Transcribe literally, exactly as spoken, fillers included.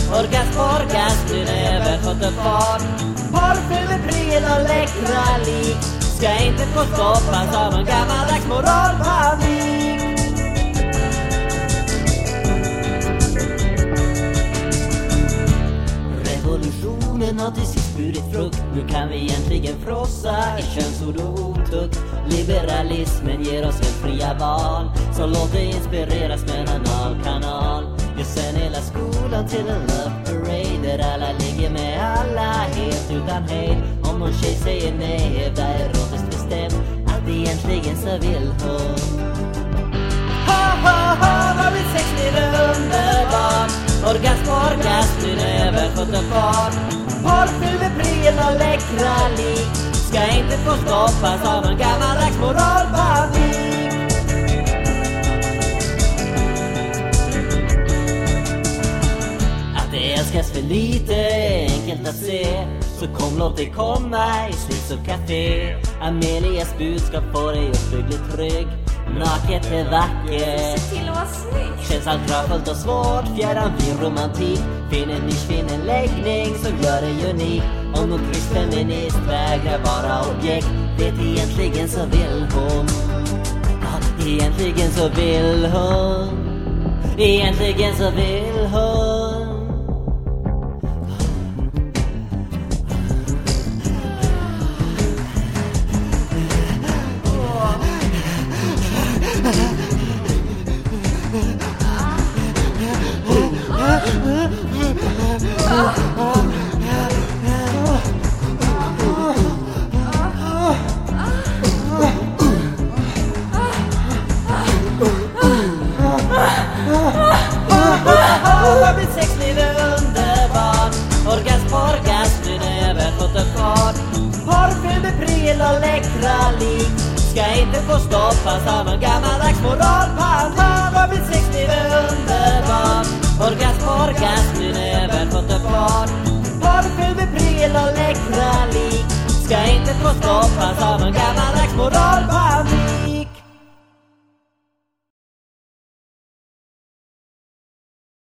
Orgasm, orgasm, din över fått upp fart. Porrfilmer, pryl och läckra lik ska inte få stoppas av en gammaldags moralpanik. Revolutionen har till sist burit frukt. Nu kan vi egentligen frossa i könsord och otukt. Liberalismen ger oss en fria val, så låt dig inspireras med en analkanal. Gör sen hela skolan till en love parade där alla ligger med alla helt utan hejd. Om någon tjej säger nej, hävda erotiskt bestämt att egentligen så vill hon. Ha ha ha, vad vill sex blir underbart. Orgasm, orgasm, din över fått upp fart. Porrfilmer, pryl och läckra lik ska inte få stoppas av en gammaldags moralpanik. Att det älskas för lite är enkelt att se, så kom låt det komma i Slits och Café. Amelias budskap får dig uppbyggligt trygg. Naket är vackert, se till att vara snygg. känns allt kraftfullt och svårt. Fjärran blir romantik. Finn en nisch, finn en läggning som gör dig unik. Om någon trist feminist vägrar vara objekt, vet egentligen så vill hon. Ja, egentligen så vill hon. Egentligen så vill hon. Vad blir sex blir underbart. Orgasm, orgasm, din över fått upp fart. Porrfilmer, pryl och läckra lik ska inte få stoppas av en gammaldags moralpanik. Vad blir sex blir underbart. Orgasm, orgasm, din över fått upp fart. Porrfilmer, pryl och läckra lik ska inte få stoppas av en gammaldags moralpanik.